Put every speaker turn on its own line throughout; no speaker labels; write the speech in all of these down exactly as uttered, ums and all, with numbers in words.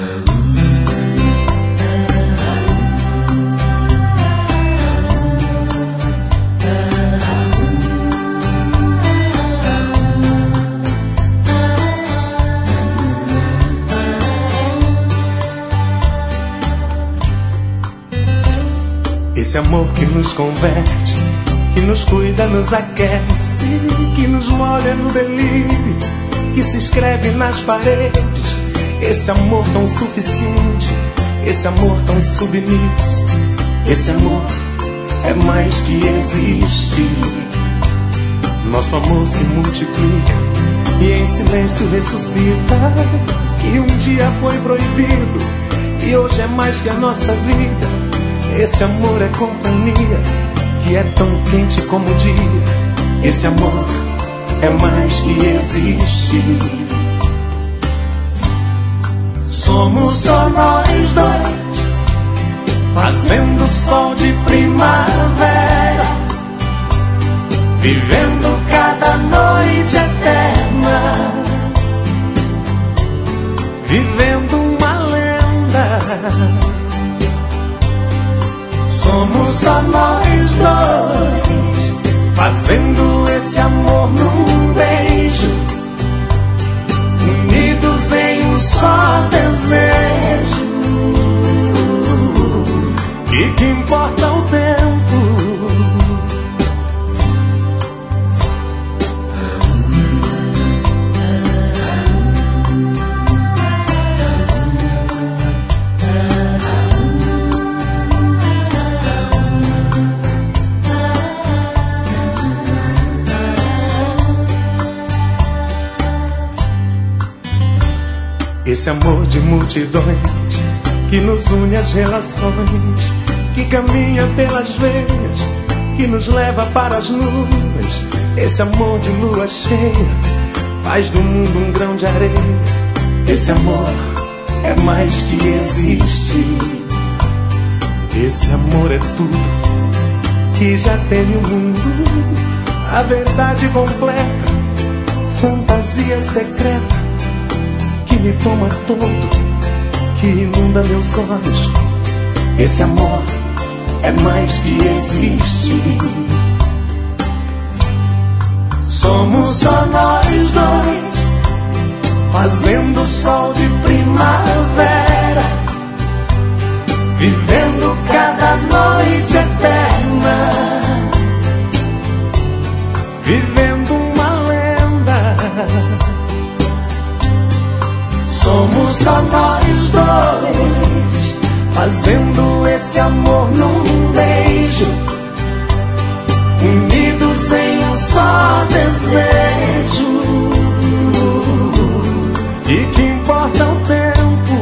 Esse amor que nos converte, que nos cuida, nos aquece, que nos molha no delírio, que se escreve nas paredes. Esse amor tão suficiente, esse amor tão submisso, esse amor é mais que existe. Nosso amor se multiplica e em silêncio ressuscita, que um dia foi proibido e hoje é mais que a nossa vida. Esse amor é companhia, que é tão quente como o dia. Esse amor é mais que existe. Somos só nós dois, fazendo sol de primavera, vivendo cada noite eterna, vivendo uma lenda. Somos só nós dois, fazendo esse amor num beijo, unidos em um só desejo. E que importa o tempo? Esse amor de multidões que nos une às relações, que caminha pelas veias, que nos leva para as nuvens. Esse amor de lua cheia faz do mundo um grão de areia. Esse amor é mais que existe. Esse amor é tudo que já tem o mundo, a verdade completa, fantasia secreta, que me toma todo, que inunda meus olhos. Esse amor é mais que existe. Somos só nós dois, fazendo sol de primavera, vivendo cada noite eterna, vivendo uma lenda. Somos só nós dois, fazendo esse amor num beijo, unidos em um só desejo. E que importa o tempo?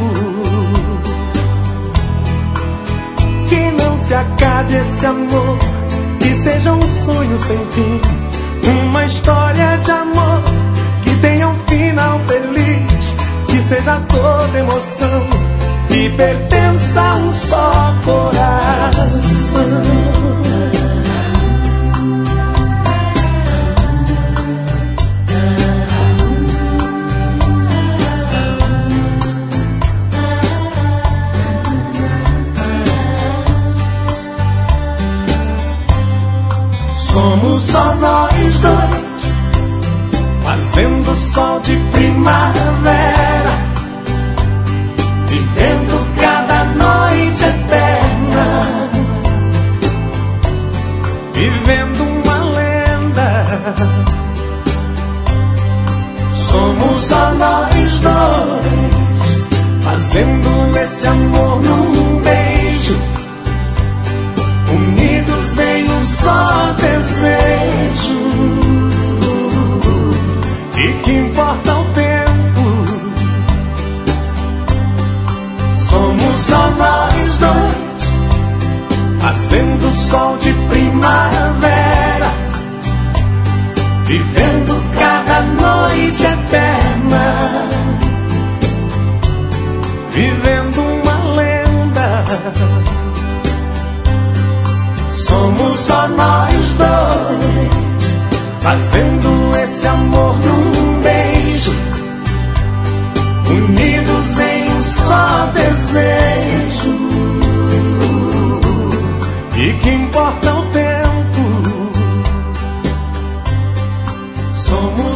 Que não se acabe esse amor, que seja um sonho sem fim, uma história de amor que tenha um final feliz, que seja toda emoção, que pertença a um só coração. Somos só nós dois, fazendo sol de primavera, vivendo cada noite eterna, vivendo uma lenda. Somos só nós dois, fazendo esse amor num beijo, unidos em um só desejo. E que importa o tempo? Somos só nós dois, fazendo sol de primavera, vivendo cada noite eterna, vivendo uma lenda. Somos só nós dois, fazendo esse amor num beijo, unidos em um só importa o tempo. Somos